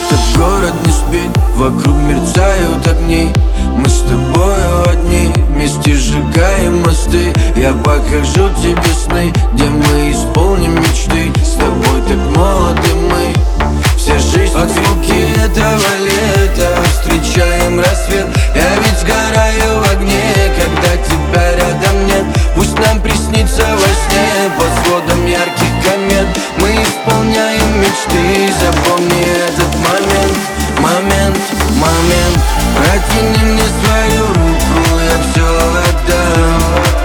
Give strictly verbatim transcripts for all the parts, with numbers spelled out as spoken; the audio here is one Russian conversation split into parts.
Этот город не спит, вокруг мерцают огни. Мы с тобою одни, вместе сжигаем мосты. Я покажу тебе сны, где мы исполним мечты. С тобой так молоды мы, вся жизнь под звуки этого лета. Встречаем рассвет, я ведь сгораю в огне, когда тебя рядом нет. Пусть нам приснится во сне, под сводом ярких комет мы исполняем мечты. Запомни этот момент, момент, момент. Протяни мне свою руку, я все отдам.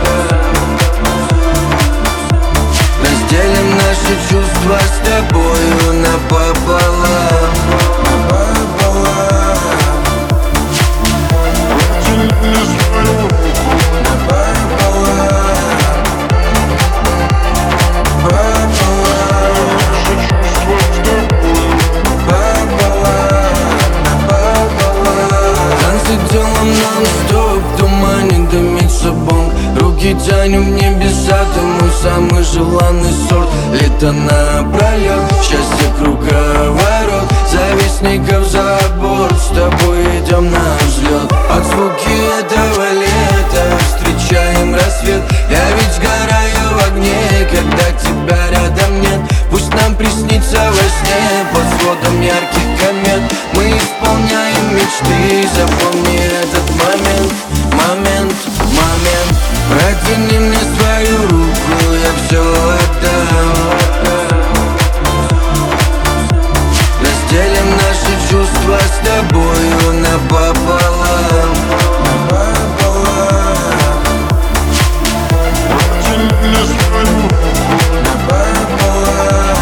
Разделим наши чувства с тобою напополам, напополам. Протяни мне свою руку напополам, напополам. Наши чувства с тобою напополам, напополам. Танцы делаем нон-стоп, в тумане дымится бонг. Руки тянем в небеса, ты мой самый желанный сорт. Лето напролет, счастье круговорот. Завистников за борт, с тобой идем на взлет. Под звуки этого лета встречаем рассвет. Я ведь сгораю в огне, когда тебя рядом нет. Пусть нам приснится во сне, под сводом ярких комет мы исполняем мечты. Запомни этот момент, момент, момент. Протяни мне свою руку, я все отдам. Разделим наши чувства с тобою напополам, напополам. Протяни мне свою руку напополам,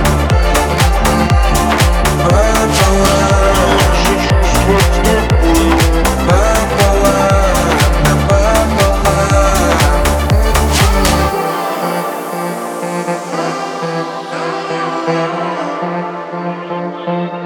напополам. Наши чувства с тобою напополам, напополам. Thank you.